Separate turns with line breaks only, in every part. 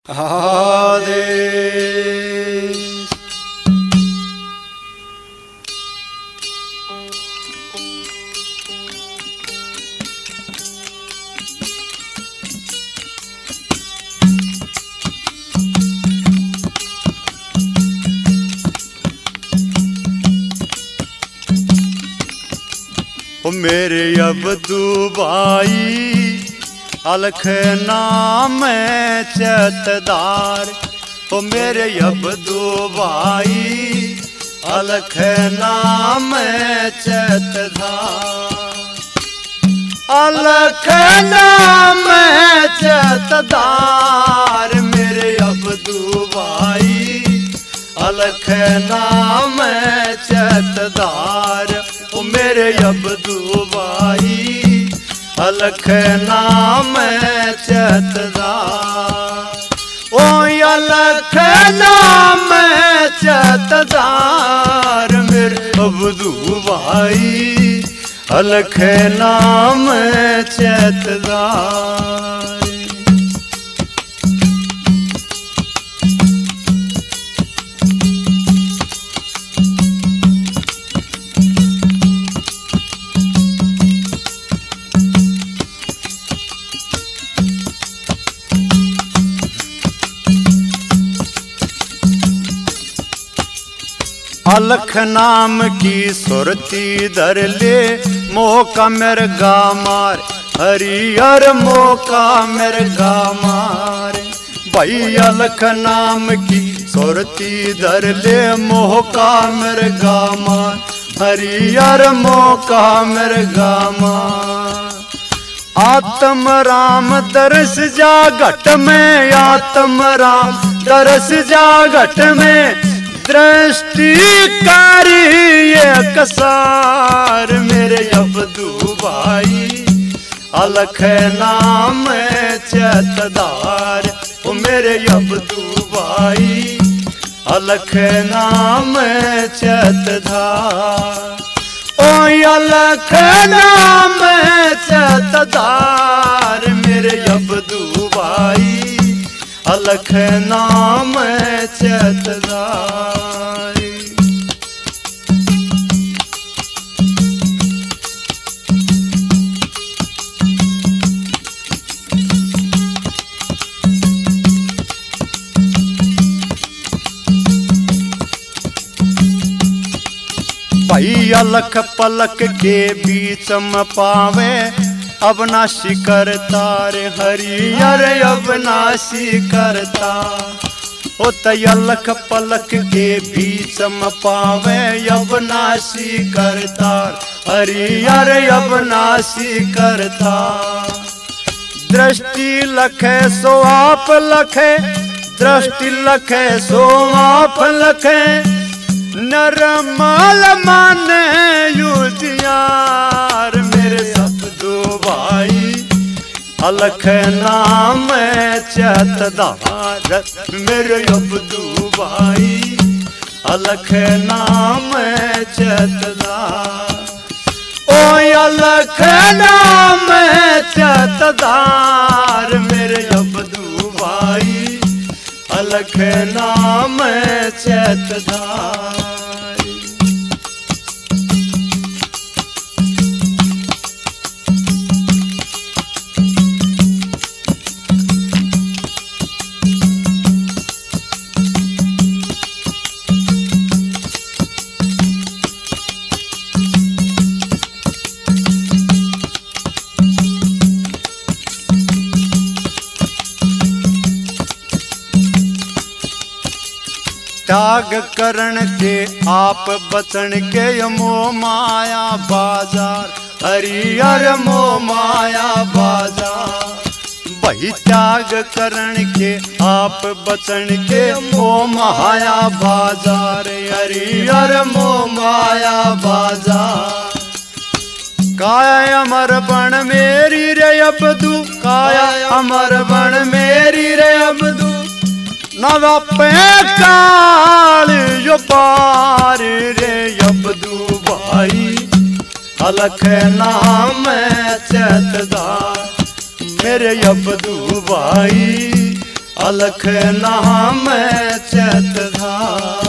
आदेश। ओ मेरे अब्दू भाई अलख नाम चतदार, ओ मेरे अब्दू भाई अलख नाम चतदार, अलख नाम चतदार मेरे अब्दू भाई अलख नाम चतदार, ओ मेरे अब्दू भाई अलख नाम चतदार, ओ अलख नाम चतदार मेरे अब्दू भाई अलख नाम चतदार। अलख नाम की सुरती धर ले मौका मेरे गामार, हरियर मौका मेरे गामार भाई अलख नाम की सुरती धर ले मौका मेरे गामार, हरियर मौका मेरे गामार। आत्म राम दरस जा घट में, आत्म राम दरस जा घट में, दृष्टि कारी एक सार मेरे अब्दू भाई अलख नाम चतदार, ओ मेरे अब्दू भाई अलख नाम चतदार, ओ अलख नाम चतदार मेरे अब्दू भाई अलख नाम चतदार। भाई अलख पलक के बीच में पावे अविनाशी करतार, हरियर अविनाशी करता, ओ अलख पलक के बीच में पावे अविनाशी करतार, हरियर अविनाशी करता। दृष्टि लखे सो आप लखे, दृष्टि लखे सो आप लखे, नरमाल माने युधियार मेरे अब्दू भाई अलख नाम चतदार मेरे अब्दू भाई अलख नाम चतदार, ओ अलख नाम चतदार मेरे अब्दू भाई अलख नाम चतदार। त्याग करण के आप बचन के मोह माया बाजार, हरियर मोह माया बाजार भाई त्याग करण के आप बचन के मोह माया बाजार, हरियर मोह माया बाजार। काया अमर बन मेरी रे अब्दू, काया अमर बन मेरी रे अब्दू, नवापे काल यो पार रे अब्दू भाई अलख नाम चतदार मेरे अब्दू भाई अलख नाम चैतधार,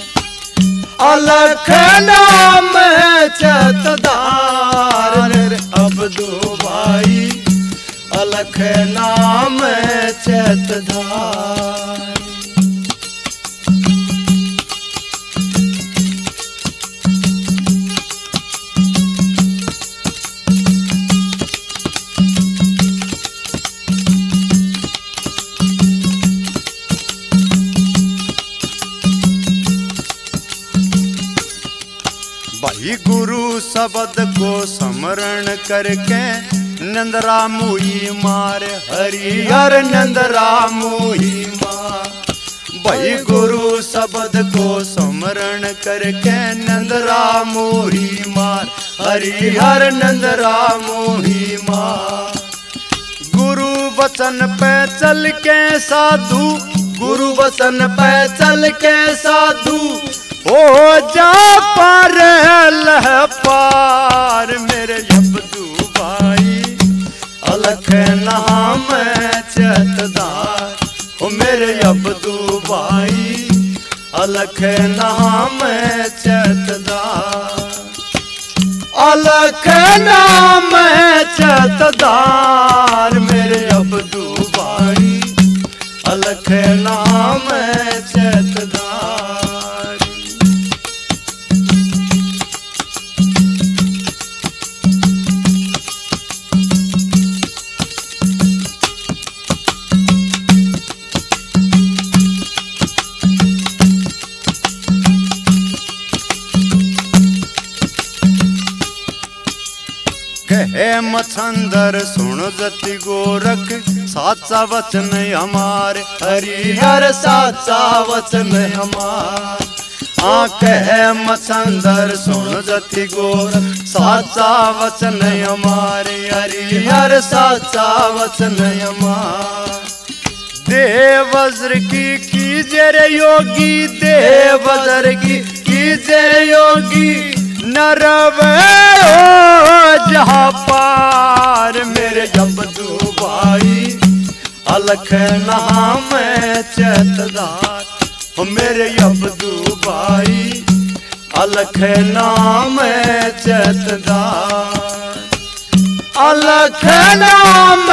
अलख नाम चैतधार अबदू भाई, अलख नाम चैतधार। भाई गुरु शब्द को स्मरण करके नंदरा मुही मार, हरिहर नंदरा मुही मार। भाई गुरु शब्द को स्मरण करके नंदरा मुही मार, हरिहर नंदरा मुही मार। गुरु वचन पे चल के साधु, गुरु वचन पे चल के साधु ओ जा पार लह पार मेरे अबदू भाई, अलख नाम चैतधार ओ मेरे अबदू भाई, अलख नाम चैतधार, अलख नाम चैतधार मेरे अबदू भाई, अलख नाम चैतधार। कहे मछंदर सुन जति गोरख, साचा वचन हमारे हरिहर साचा वचन हमार। कहे मछंदर सुन जति गोरख, साचा वचन हमारे हरिहर साचा वचन हमार। देव वज्र की कीजे रे योगी, देव वज्र की कीजे योगी, नरवे जहाँ पार मेरे अबदू भाई, अलख नाम चैतधार ओ मेरे अबदू भाई, अलख नाम चैतधार, अलख नाम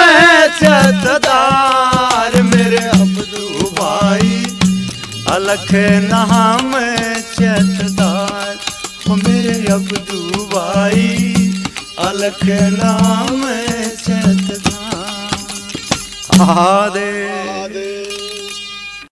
चैतधार मेरे अबदू भाई, अलख नाम चैतधार ओ मेरे अबदू भाई, अलख नाम चैतधार। आदे